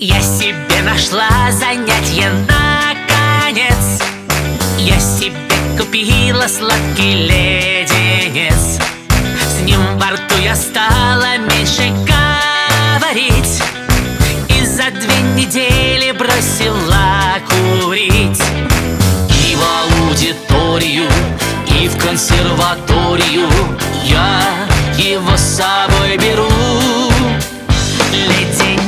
Я себе нашла занятие наконец. Я себе купила сладкий леденец. С ним во рту я стала меньше говорить, и за 2 недели бросила курить. И в аудиторию, и в консерваторию я его с собой беру. Леденец,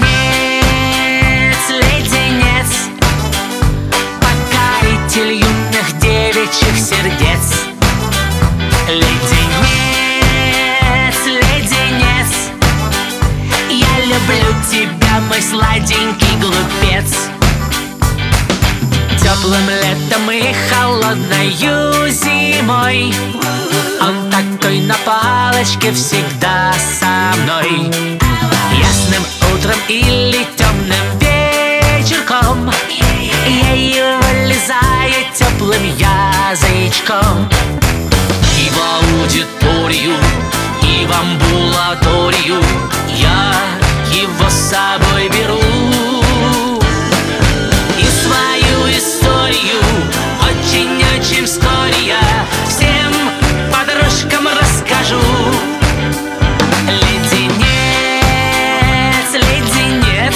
леденец, покоритель юных девичьих сердец. Леденец, леденец, я люблю тебя, мой сладенький глупец. Теплым летом и холодною зимой он такой на палочке всегда со мной. Ясным утром или темным вечерком я его лизаю теплым язычком. И в аудиторию, и в амбулаторию я его с собой беру. И свою историю очень-очень вскоре я всем подружкам расскажу. Леденец, леденец,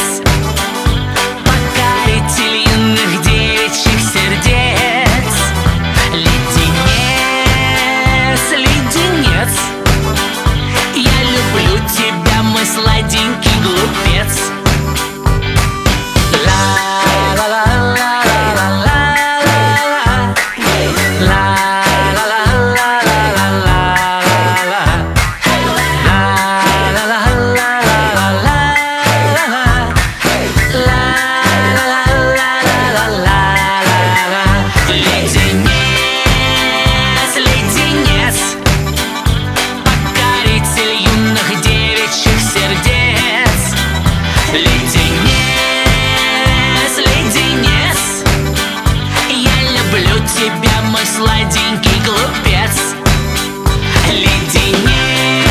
покоритель юных девичьих сердец. Леденец, леденец, я люблю тебя, мой сладенький глупец. Тебя, мой сладенький глупец. Леденец.